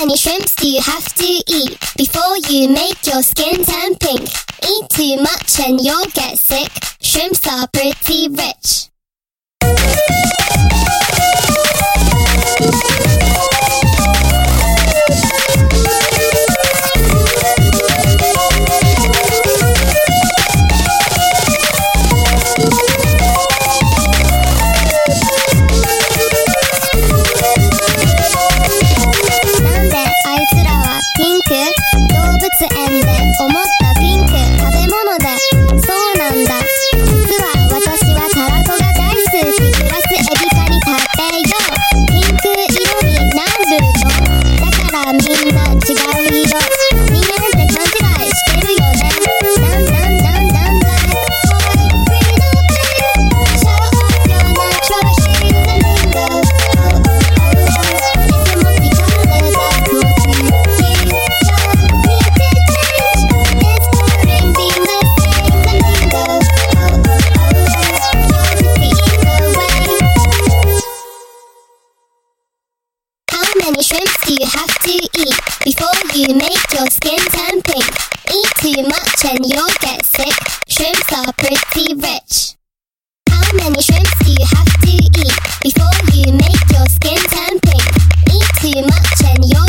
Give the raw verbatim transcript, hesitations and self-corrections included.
many shrimps do you have to eat before you make your skin turn pink? Eat too much and you'll get sick. Shrimps are pretty rich. 園で思ったピンク食べ物でそうなんだ実は私はたらこが大好きプラスエビカニ食べようピンク色になるのだからみんな違う色人間って勘違いしてるよねなんなんなんなんだい Show off your natural shade flamingo Oh oh oh いつも疲れた口How many shrimps do you have to eat before you make your skin turn pink? Eat too much and you'll get sick. Shrimps are pretty rich. How many shrimps do you have to eat before you make your skin turn pink? Eat too much and you'll